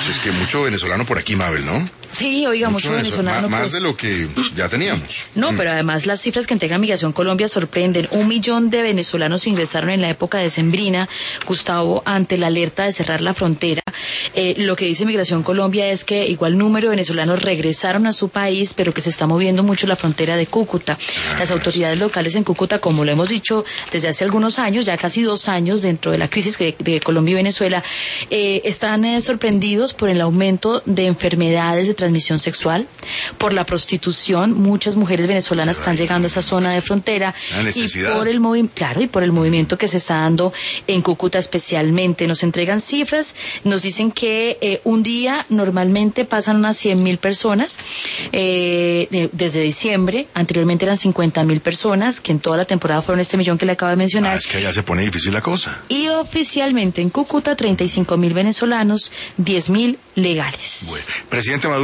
Es que mucho venezolano por aquí, Mabel, ¿no? Sí, oiga, mucho venezolano. Más de lo que ya teníamos. No, pero además las cifras que entrega Migración Colombia sorprenden. 1 millón de venezolanos ingresaron en la época decembrina, Gustavo, ante la alerta de cerrar la frontera. Lo que dice Migración Colombia es que igual número de venezolanos regresaron a su país, pero que se está moviendo mucho la frontera de Cúcuta. Las autoridades locales en Cúcuta, como lo hemos dicho desde hace algunos años, ya casi 2 años dentro de la crisis de Colombia y Venezuela, están sorprendidos por el aumento de enfermedades de transmisión sexual, por la prostitución. Muchas mujeres venezolanas están llegando a esa zona de frontera y por el movimiento que se está dando en Cúcuta especialmente. Nos entregan cifras, nos dicen que un día normalmente pasan unas 100.000 personas desde diciembre. Anteriormente eran 50.000 personas, que en toda la temporada fueron 1 millón que le acabo de mencionar. Es que allá se pone difícil la cosa. Y oficialmente en Cúcuta 35.000 venezolanos, 10.000 legales. Bueno, presidente Maduro.